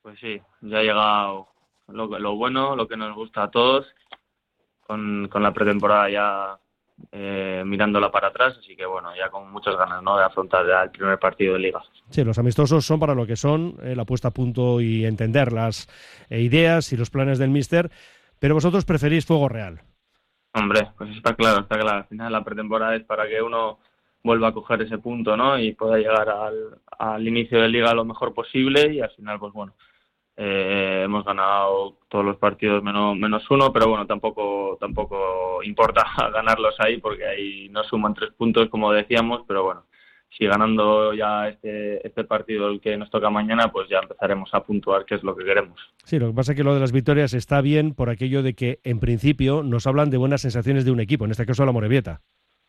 Pues sí, ya ha llegado lo bueno, lo que nos gusta a todos, con la pretemporada ya mirándola para atrás, así que bueno, ya con muchas ganas, ¿no?, de afrontar ya el primer partido de Liga. Sí, los amistosos son para lo que son, la puesta a punto y entender las ideas y los planes del míster, pero vosotros preferís fuego real. Hombre, pues está claro, está claro. Al final la pretemporada es para que uno vuelva a coger ese punto, ¿no?, y pueda llegar al inicio de Liga lo mejor posible, y al final, pues bueno, hemos ganado todos los partidos menos uno, pero bueno, tampoco importa ganarlos ahí, porque ahí no suman 3 puntos, como decíamos, pero bueno, si ganando ya este partido, el que nos toca mañana, pues ya empezaremos a puntuar, que es lo que queremos. Sí, lo que pasa es que lo de las victorias está bien por aquello de que, en principio, nos hablan de buenas sensaciones de un equipo, en este caso la Amorebieta.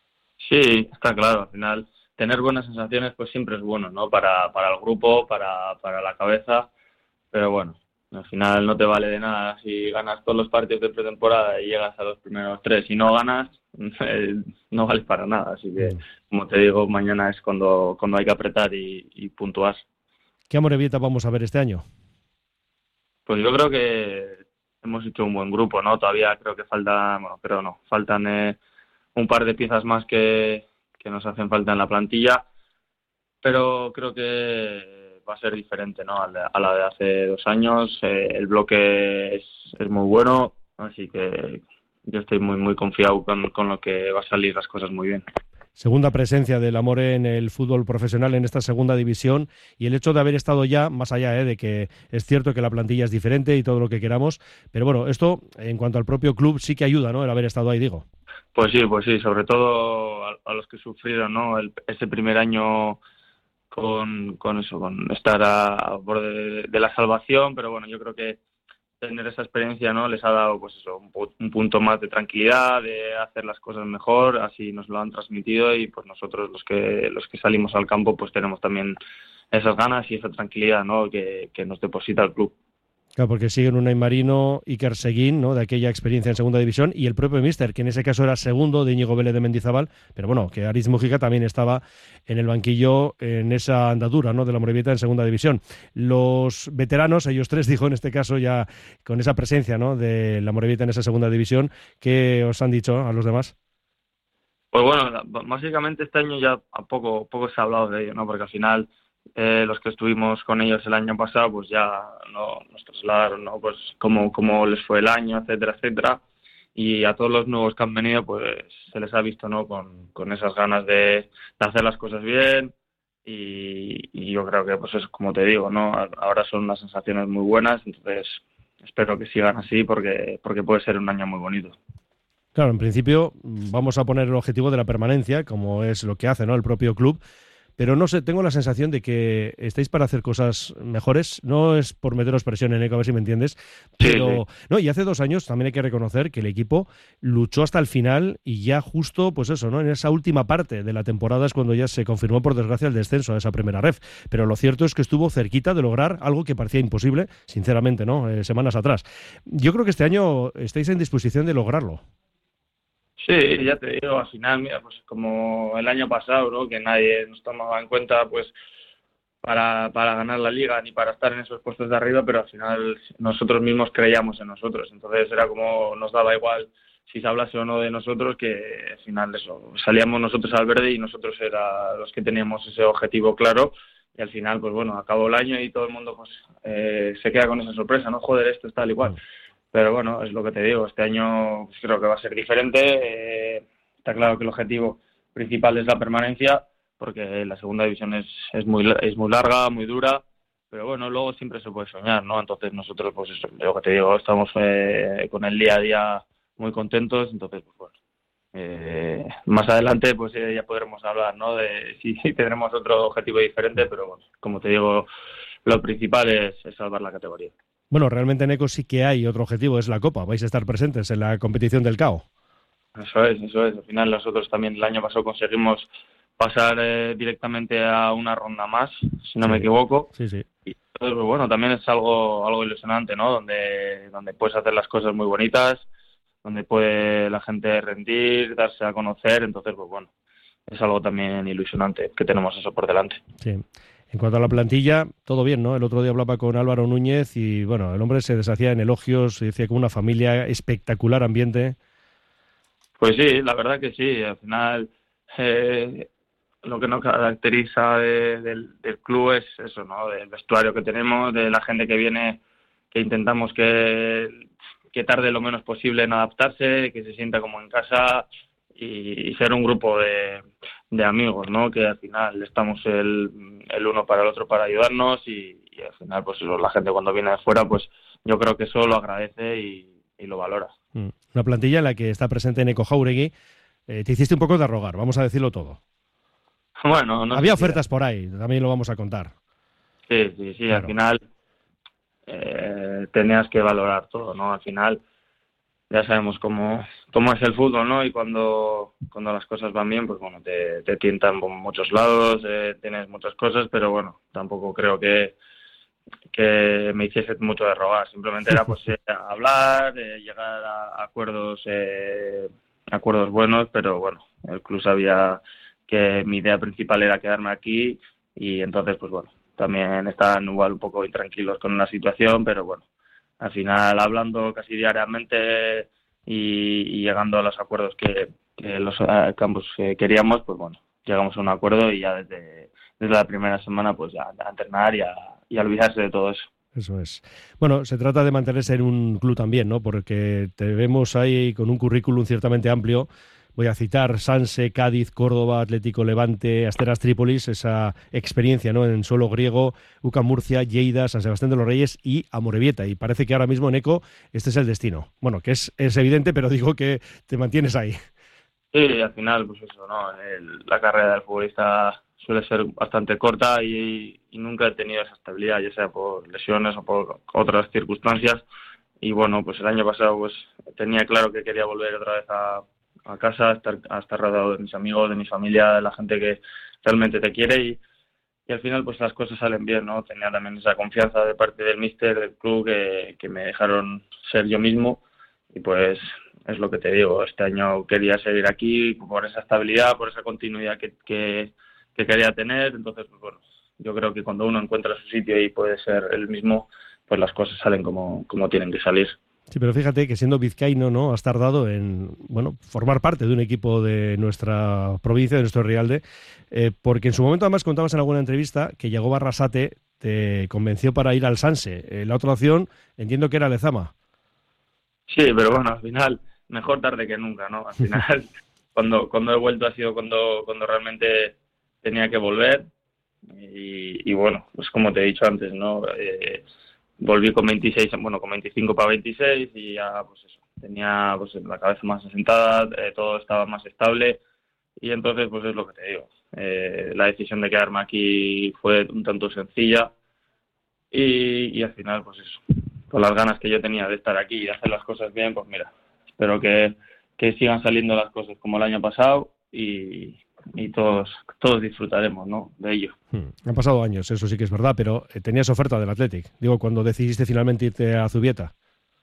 Sí, está claro. Al final, tener buenas sensaciones pues siempre es bueno, ¿no? Para el grupo, para la cabeza. Pero bueno, al final no te vale de nada si ganas todos los partidos de pretemporada y llegas a los primeros 3 y no ganas, no vales para nada. Así que, como te digo, mañana es cuando hay que apretar y puntuar. ¿Qué Amorebieta vamos a ver este año? Pues yo creo que hemos hecho un buen grupo, ¿no? Todavía creo que faltan un par de piezas más que nos hacen falta en la plantilla, pero creo que va a ser diferente, ¿no?, a la de hace 2 años. El bloque es muy bueno, así que yo estoy muy confiado con lo que va a salir las cosas muy bien. Segunda presencia del Amore en el fútbol profesional en esta segunda división, y el hecho de haber estado ya, más allá de que es cierto que la plantilla es diferente y todo lo que queramos, pero bueno, esto en cuanto al propio club sí que ayuda, ¿no?, el haber estado ahí, digo. Pues sí, sobre todo a los que sufrieron, ¿no?, ese primer año con estar a borde de la salvación, pero bueno, yo creo que tener esa experiencia, ¿no?, les ha dado pues eso, un punto más de tranquilidad, de hacer las cosas mejor, así nos lo han transmitido, y pues nosotros los que salimos al campo pues tenemos también esas ganas y esa tranquilidad, ¿no?, que nos deposita el club. Claro, porque siguen Unai Marino, Iker Seguín, ¿no?, de aquella experiencia en segunda división, y el propio míster, que en ese caso era segundo de Íñigo Vélez de Mendizábal, pero bueno, que Aritz Mujica también estaba en el banquillo en esa andadura, ¿no?, de la Amorebieta en segunda división. Los veteranos, ellos tres, dijo en este caso, ya con esa presencia, ¿no?, de la Amorebieta en esa segunda división, ¿qué os han dicho a los demás? Pues bueno, básicamente este año ya poco se ha hablado de ello, ¿no?, porque al final los que estuvimos con ellos el año pasado pues ya nos trasladaron, ¿no?, pues cómo les fue el año, etcétera, y a todos los nuevos que han venido pues se les ha visto, ¿no?, con esas ganas de hacer las cosas bien, y yo creo que pues es como te digo, ¿no?, ahora son unas sensaciones muy buenas, entonces espero que sigan así, porque puede ser un año muy bonito. Claro, en principio vamos a poner el objetivo de la permanencia, como es lo que hace, ¿no?, el propio club. Pero no sé, tengo la sensación de que estáis para hacer cosas mejores. No es por meteros presión en Eco, a ver si me entiendes. Pero Sí. no, y hace 2 años también hay que reconocer que el equipo luchó hasta el final, y ya justo, pues eso, ¿no?, en esa última parte de la temporada es cuando ya se confirmó, por desgracia, el descenso a esa primera ref. Pero lo cierto es que estuvo cerquita de lograr algo que parecía imposible, sinceramente, ¿no?, semanas atrás. Yo creo que este año estáis en disposición de lograrlo. Sí, ya te digo, al final, mira, pues como el año pasado, ¿no?, que nadie nos tomaba en cuenta pues para ganar la liga ni para estar en esos puestos de arriba, pero al final nosotros mismos creíamos en nosotros, entonces era como nos daba igual si se hablase o no de nosotros, que al final eso, salíamos nosotros al verde y nosotros era los que teníamos ese objetivo claro, y al final pues bueno, acabó el año y todo el mundo pues se queda con esa sorpresa, ¿no?, joder, esto es tal igual. Pero bueno, es lo que te digo, este año pues creo que va a ser diferente. Está claro que el objetivo principal es la permanencia, porque la segunda división es muy larga, muy dura, pero bueno, luego siempre se puede soñar, ¿no? Entonces nosotros, pues eso, lo que te digo, estamos con el día a día muy contentos, entonces pues bueno, más adelante pues ya podremos hablar, ¿no?, de si tendremos otro objetivo diferente, pero bueno, como te digo, lo principal es salvar la categoría. Bueno, realmente en Eco sí que hay otro objetivo, es la Copa. Vais a estar presentes en la competición del CAO. Eso es. Al final nosotros también el año pasado conseguimos pasar directamente a una ronda más, si no me equivoco. Sí. Y entonces, pues bueno, también es algo ilusionante, ¿no? Donde puedes hacer las cosas muy bonitas, donde puede la gente rendir, darse a conocer. Entonces, pues bueno, es algo también ilusionante, que tenemos eso por delante. Sí. En cuanto a la plantilla, todo bien, ¿no? El otro día hablaba con Álvaro Núñez y, bueno, el hombre se deshacía en elogios, y decía que una familia espectacular ambiente. Pues sí, la verdad que sí. Al final, eh, lo que nos caracteriza del club es eso, ¿no? Del vestuario que tenemos, de la gente que viene, que intentamos que tarde lo menos posible en adaptarse, que se sienta como en casa y ser un grupo de amigos, ¿no? Que al final estamos el uno para el otro para ayudarnos y al final, pues eso, la gente cuando viene de fuera, pues yo creo que eso lo agradece y lo valora. Una plantilla en la que está presente Neko Jáuregui. Te hiciste un poco de rogar, vamos a decirlo todo. Bueno, no Había sé si ofertas por ahí, también lo vamos a contar. sí, Claro. al final tenías que valorar todo, ¿no? Al final ya sabemos cómo es el fútbol, ¿no? Y cuando las cosas van bien, pues bueno, te tientan por muchos lados, tienes muchas cosas, pero bueno, tampoco creo que me hiciese mucho de rogar. Simplemente era pues hablar, llegar a acuerdos buenos, pero bueno, el club sabía que mi idea principal era quedarme aquí y entonces pues bueno, también estaban igual un poco intranquilos con la situación, pero bueno, al final hablando casi diariamente y llegando a los acuerdos que los campos queríamos, pues bueno, llegamos a un acuerdo y ya desde la primera semana pues ya a entrenar y a olvidarse de todo eso. Eso es. Bueno, se trata de mantenerse en un club también, ¿no? Porque te vemos ahí con un currículum ciertamente amplio. Voy a citar Sanse, Cádiz, Córdoba, Atlético Levante, Asteras Trípolis, esa experiencia, ¿no? En suelo griego, UCAM Murcia, Lleida, San Sebastián de los Reyes y Amorebieta. Y parece que ahora mismo, Neko, este es el destino. Bueno, que es evidente, pero digo que te mantienes ahí. Sí, al final, pues eso, ¿no? La carrera del futbolista suele ser bastante corta y nunca he tenido esa estabilidad, ya sea por lesiones o por otras circunstancias. Y bueno, pues el año pasado pues tenía claro que quería volver otra vez a casa, a estar rodeado de mis amigos, de mi familia, de la gente que realmente te quiere y al final pues las cosas salen bien, ¿no? Tenía también esa confianza de parte del míster, del club, que me dejaron ser yo mismo y pues es lo que te digo, este año quería seguir aquí por esa estabilidad, por esa continuidad que quería tener, entonces pues bueno, yo creo que cuando uno encuentra su sitio y puede ser el mismo, pues las cosas salen como tienen que salir. Sí, pero fíjate que siendo vizcaíno, ¿no? Has tardado en, bueno, formar parte de un equipo de nuestra provincia, de nuestro Rialde, porque en su momento además contabas en alguna entrevista que llegó Barrasate, te convenció para ir al Sanse. La otra opción entiendo que era Lezama. Sí, pero bueno, al final, mejor tarde que nunca, ¿no? Al final, cuando he vuelto ha sido cuando realmente tenía que volver y bueno, pues como te he dicho antes, ¿no? Volví con 26, bueno, con 25 para 26 y ya, pues eso, tenía pues la cabeza más asentada, todo estaba más estable y entonces, pues es lo que te digo. La decisión de quedarme aquí fue un tanto sencilla y al final, pues eso, con las ganas que yo tenía de estar aquí y de hacer las cosas bien, pues mira, espero que sigan saliendo las cosas como el año pasado y todos disfrutaremos, ¿no? De ello. Han pasado años, eso sí que es verdad, pero tenías oferta del Athletic. Digo, cuando decidiste finalmente irte a Zubieta.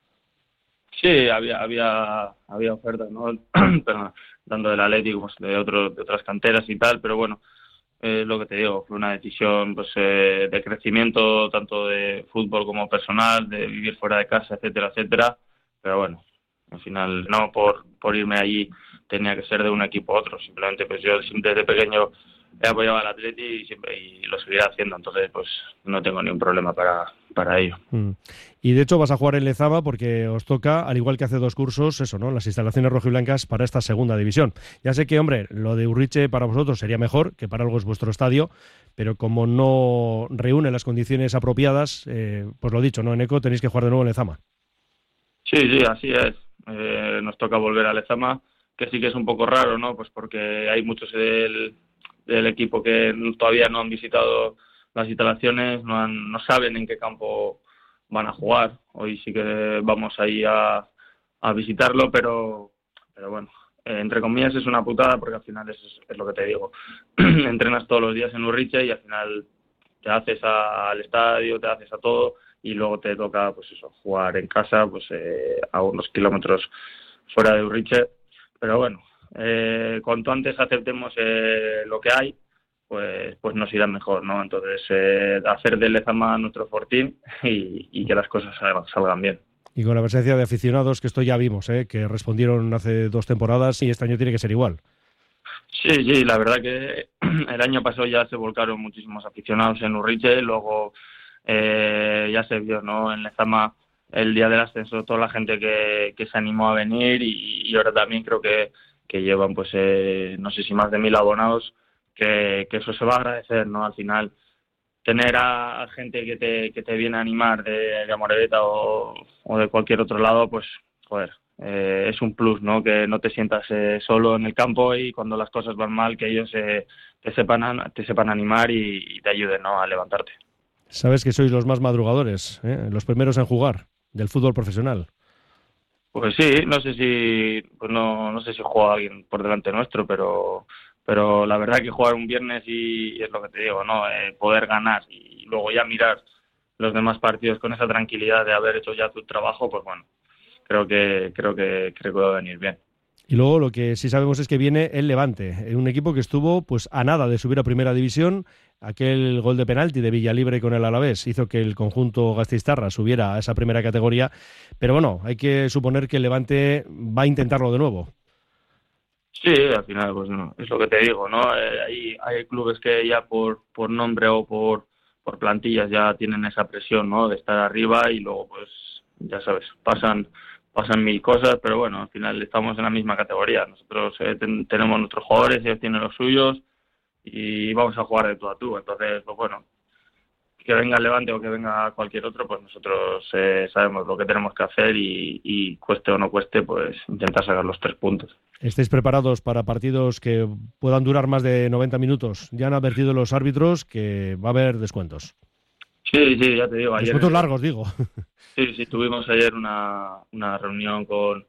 Sí, había ofertas, ¿no? Pero, tanto del Atlético como de otras canteras y tal, pero bueno, lo que te digo, fue una decisión pues de crecimiento, tanto de fútbol como personal, de vivir fuera de casa, etcétera, etcétera. Pero bueno, al final no por irme allí tenía que ser de un equipo a otro, simplemente pues yo siempre desde pequeño he apoyado al Atleti y lo seguiré haciendo, entonces pues no tengo ningún problema para ello. Y de hecho vas a jugar en Lezama porque os toca, al igual que hace 2 cursos, eso, ¿no? Las instalaciones rojiblancas para esta segunda división. Ya sé que, hombre, lo de Urriche para vosotros sería mejor, que para algo es vuestro estadio, pero como no reúne las condiciones apropiadas, pues lo dicho, ¿no? En Eco tenéis que jugar de nuevo en Lezama. Sí, así es. Nos toca volver a Lezama, que sí que es un poco raro, ¿no? Pues porque hay muchos del equipo que todavía no han visitado las instalaciones, no saben en qué campo van a jugar. Hoy sí que vamos ahí a visitarlo, pero bueno, entre comillas es una putada porque al final es lo que te digo. Entrenas todos los días en Urriche y al final te haces al estadio, te haces a todo y luego te toca pues eso, jugar en casa pues a unos kilómetros fuera de Urriche, pero bueno, cuanto antes aceptemos lo que hay pues nos irá mejor, ¿no? Entonces, hacer de Lezama nuestro fortín y que las cosas salgan bien. Y con la presencia de aficionados, que esto ya vimos, que respondieron hace 2 temporadas y este año tiene que ser igual. Sí, sí, la verdad que el año pasado ya se volcaron muchísimos aficionados en Urriche, luego ya se vio, ¿no? En Lezama el día del ascenso, toda la gente que se animó a venir y ahora también creo que llevan, pues, no sé si más de 1000 abonados, que eso se va a agradecer, ¿no? Al final, tener a gente que te viene a animar de Amorebieta o de cualquier otro lado, pues, joder, es un plus, ¿no? Que no te sientas solo en el campo y cuando las cosas van mal, que ellos te sepan animar y te ayuden, ¿no? A levantarte. Sabes que sois los más madrugadores, los primeros en jugar del fútbol profesional. Pues sí, no sé si, pues no sé si juega alguien por delante nuestro, pero la verdad que jugar un viernes y es lo que te digo, ¿no? Poder ganar y luego ya mirar los demás partidos con esa tranquilidad de haber hecho ya tu trabajo, pues bueno, creo que va a venir bien. Y luego lo que sí sabemos es que viene el Levante, un equipo que estuvo pues a nada de subir a Primera División. Aquel gol de penalti de Villalibre con el Alavés hizo que el conjunto gasteiztarra subiera a esa primera categoría, pero bueno, hay que suponer que el Levante va a intentarlo de nuevo. Sí, al final, pues no, es lo que te digo, ¿no? Hay clubes que ya por nombre o por plantillas ya tienen esa presión, ¿no? De estar arriba y luego, pues, ya sabes, pasan mil cosas, pero bueno, al final estamos en la misma categoría. Nosotros tenemos nuestros jugadores, ellos tienen los suyos y vamos a jugar de tú a tú. Entonces, pues bueno, que venga el Levante o que venga cualquier otro, pues nosotros sabemos lo que tenemos que hacer y cueste o no cueste, pues intentar sacar los 3 puntos. ¿Estáis preparados para partidos que puedan durar más de 90 minutos? Ya han advertido los árbitros que va a haber descuentos. Sí, ya te digo. Descuentos largos, digo. Sí, tuvimos ayer una reunión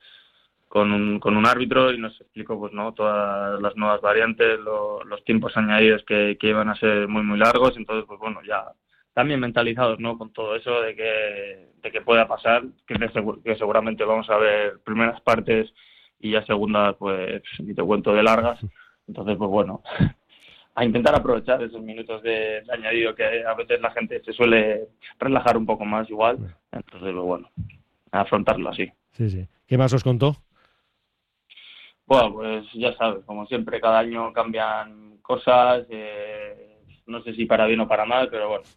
con un árbitro y nos explicó, pues, ¿no? Todas las nuevas variantes, los tiempos añadidos que iban a ser muy, muy largos. Entonces, pues bueno, ya también mentalizados, ¿no? Con todo eso de que pueda pasar, que seguramente vamos a ver primeras partes y ya segundas, pues, ni te cuento de largas. Entonces, pues bueno, a intentar aprovechar esos minutos de añadido que a veces la gente se suele relajar un poco más igual. Entonces, pues bueno, a afrontarlo así. Sí. ¿Qué más os contó? Bueno, pues ya sabes, como siempre, cada año cambian cosas, no sé si para bien o para mal, pero bueno,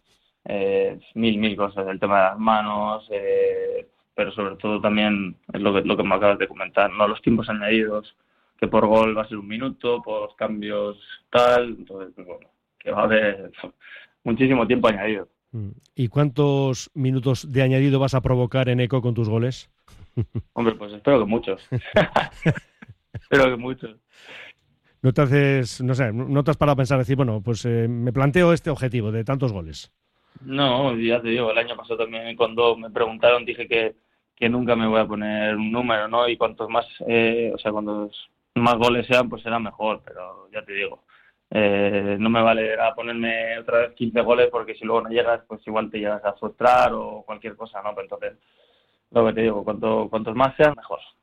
mil cosas, el tema de las manos, pero sobre todo también es lo que me acabas de comentar, ¿no? Los tiempos añadidos, que por gol va a ser 1 minuto, por cambios tal, entonces, pues bueno, que va a haber muchísimo tiempo añadido. ¿Y cuántos minutos de añadido vas a provocar en Eco con tus goles? Hombre, pues espero que muchos. Espero que muchos. No te has parado a pensar, decir, bueno, pues me planteo este objetivo de tantos goles. No, ya te digo, el año pasado también cuando me preguntaron dije que nunca me voy a poner un número, ¿no? Y cuantos más, cuantos más goles sean, pues será mejor, pero ya te digo, no me vale a ponerme otra vez 15 goles porque si luego no llegas, pues igual te llegas a frustrar o cualquier cosa, ¿no? Pero entonces, lo que te digo, cuantos más sean, mejor.